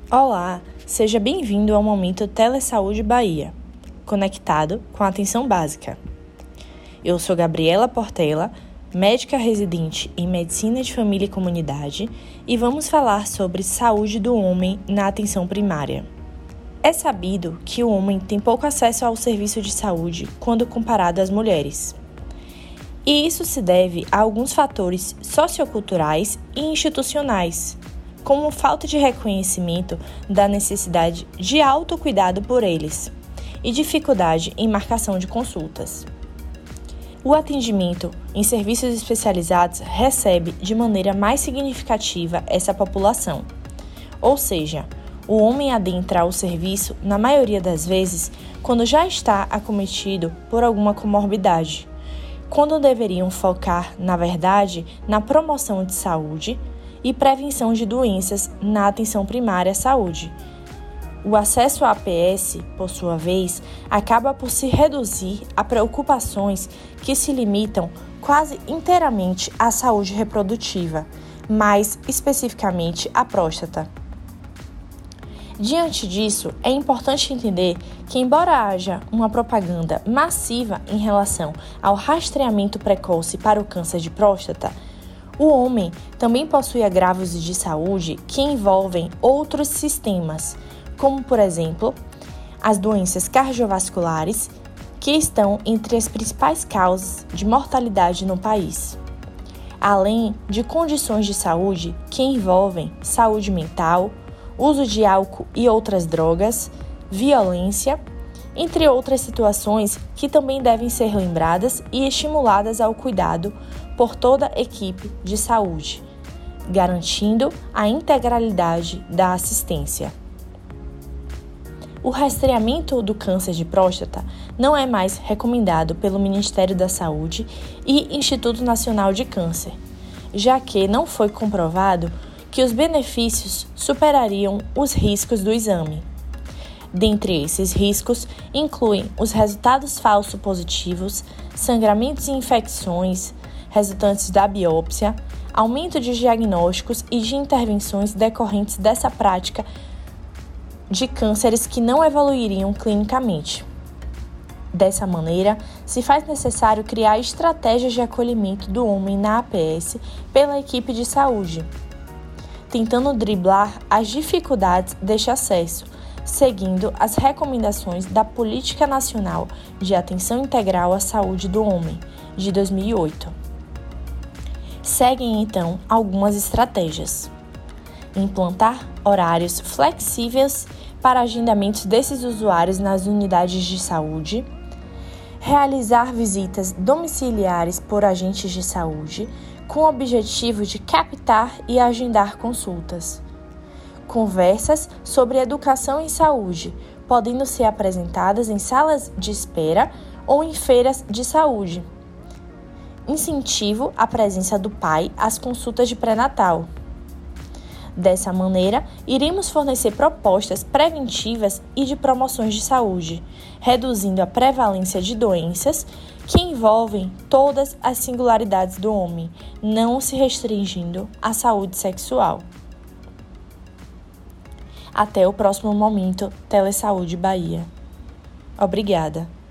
Olá, seja bem-vindo ao Momento Telesaúde Bahia, conectado com a atenção básica. Eu sou Gabriela Portela, médica residente em Medicina de Família e Comunidade, e vamos falar sobre saúde do homem na atenção primária. É sabido que o homem tem pouco acesso ao serviço de saúde quando comparado às mulheres. E isso se deve a alguns fatores socioculturais e institucionais, como falta de reconhecimento da necessidade de autocuidado por eles e dificuldade em marcação de consultas. O atendimento em serviços especializados recebe de maneira mais significativa essa população, ou seja, o homem adentra o serviço, na maioria das vezes, quando já está acometido por alguma comorbidade, quando deveriam focar, na verdade, na promoção de saúde e prevenção de doenças na atenção primária à saúde. O acesso à APS, por sua vez, acaba por se reduzir a preocupações que se limitam quase inteiramente à saúde reprodutiva, mais especificamente à próstata. Diante disso, é importante entender que, embora haja uma propaganda massiva em relação ao rastreamento precoce para o câncer de próstata, o homem também possui agravos de saúde que envolvem outros sistemas, como, por exemplo, as doenças cardiovasculares, que estão entre as principais causas de mortalidade no país, além de condições de saúde que envolvem saúde mental, uso de álcool e outras drogas, violência, entre outras situações que também devem ser lembradas e estimuladas ao cuidado por toda a equipe de saúde, garantindo a integralidade da assistência. O rastreamento do câncer de próstata não é mais recomendado pelo Ministério da Saúde e Instituto Nacional de Câncer, já que não foi comprovado que os benefícios superariam os riscos do exame. Dentre esses riscos, incluem os resultados falsos positivos, sangramentos e infecções resultantes da biópsia, aumento de diagnósticos e de intervenções decorrentes dessa prática de cânceres que não evoluiriam clinicamente. Dessa maneira, se faz necessário criar estratégias de acolhimento do homem na APS pela equipe de saúde, tentando driblar as dificuldades deste acesso, seguindo as recomendações da Política Nacional de Atenção Integral à Saúde do Homem, de 2008. Seguem, então, algumas estratégias. Implantar horários flexíveis para agendamentos desses usuários nas unidades de saúde, realizar visitas domiciliares por agentes de saúde, com o objetivo de captar e agendar consultas. Conversas sobre educação em saúde, podendo ser apresentadas em salas de espera ou em feiras de saúde. Incentivo à presença do pai às consultas de pré-natal. Dessa maneira, iremos fornecer propostas preventivas e de promoções de saúde, reduzindo a prevalência de doenças que envolvem todas as singularidades do homem, não se restringindo à saúde sexual. Até o próximo Momento Telesaúde Bahia. Obrigada.